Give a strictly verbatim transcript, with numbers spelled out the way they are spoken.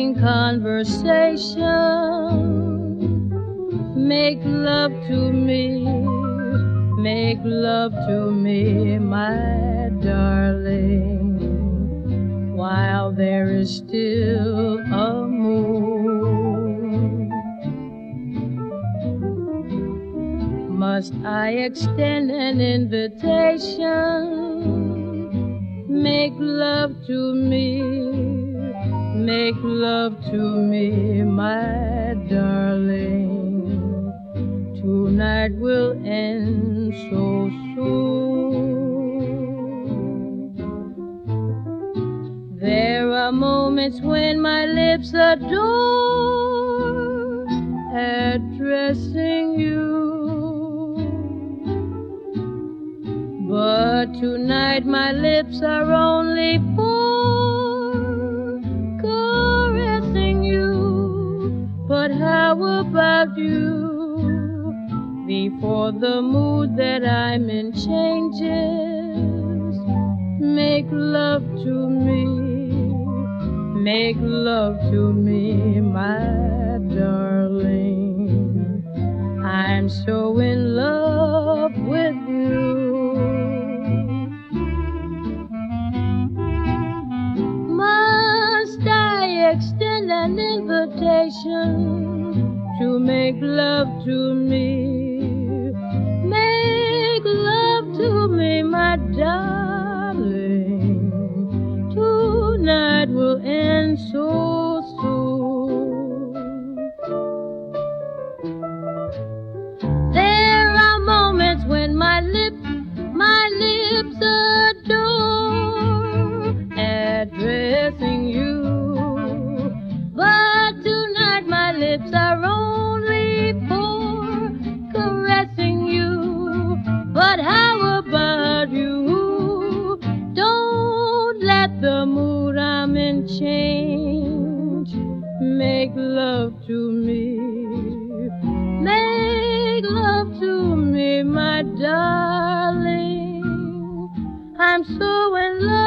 having conversation. Make love to me, make love to me, my darling, while there is still a moon. Must I extend an invitation? Make love to me, make love to me, my darling. Tonight will end so soon. There are moments when my lips adore addressing you, but tonight my lips are only for caressing you. But how about you? Before the mood that I'm in changes, make love to me, make love to me, my darling. I'm so in love with you. Must I extend an invitation to make love to me? Make love to me, my darling. Tonight will end so soon. There are moments when my lips, my lips adore addressing you, but tonight my lips are only for caressing you. But how about you? Don't let the mood I'm in change. Make love to me, make love to me, my darling. I'm so in love.